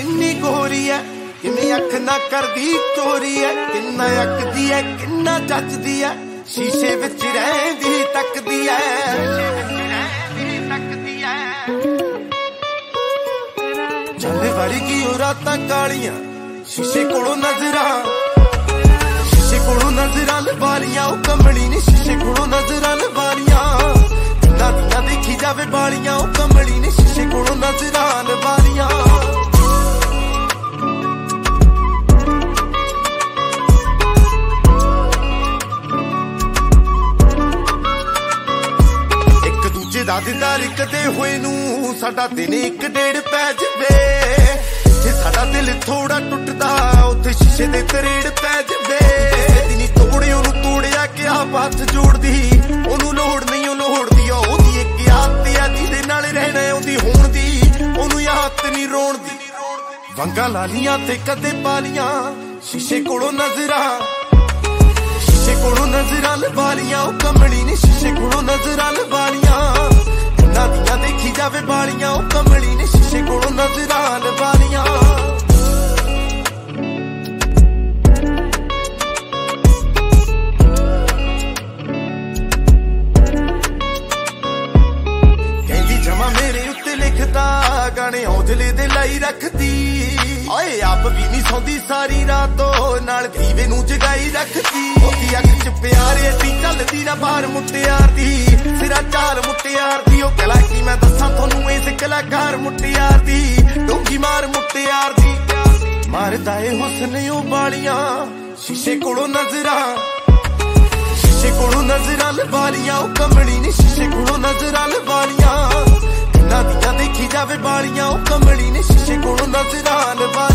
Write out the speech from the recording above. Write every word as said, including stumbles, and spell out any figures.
किन्नी गोरी है, किन्नी अख ना करदी चोरी है, किन्ना अकदी है किन्ना जचदी है, शीशे विच रहिंदी तकदी है। चल वर्गी ओ रातां कालियां शीशे कोलों नजरां, शीशे कोलों नजरां लवालियां, ओ कमली ने शीशे कोलों नजरां लवालियां, दिनां दियां देखी जावे बालियां, ओ कमली ने शीशे कोलों नजरां लवालियां। दा दीदार कदे होए नू साडा दिन एक डेढ़ पै जवे, जे साडा दिल थोड़ा टुटदा उत्थे शीशे दे तरेड़ पै जवे। दिनी तोड़े ओनू तोड़िया कि आप हथ जोड़दी, ओनू लोड़ नहीं ओ लोड़दी, ओदी एक आदत आ जिहदे नाल रहना ओदी होण दी, ओनू आदत नहीं रोण दी। वंगा लालियां ते कदे पालियां शीशे कोलों नजरां, शीशे कोलों नजरां लवालियां, ओ कमली ने शीशे कोलों नजरां लवालियां, दिनां दियां देखी जावे बालियां, ओ कमली ने शीशे कोलों नजरां लवालियां। कहंदी जमा मेरे उत्ते लिखदा गाने औजले दे लाई रखदी, ओए आप भी नहीं सौंदी सारी रातो नाल दीवे नू जगाई रखदी। ओदी अख च प्यार एडी चलदी ना बाहर मुटियार दी, सिरा चाल मुटियार दी, ओ कला की मैं दसां थोनू इस कलाकार मुटियार दी, डोंगी मार मुटियार दी। मारदा ए हुस्न ओ बालियां शीशे कोलों नजरां, शीशे कोलों नजरां लवालियां, ओ कमली ने शीशे कोलों नजरां लवालियां, दिनां दियां देखी जावे बालियां, ओ कमली ने शीशे कोलों नजरां लवालियां।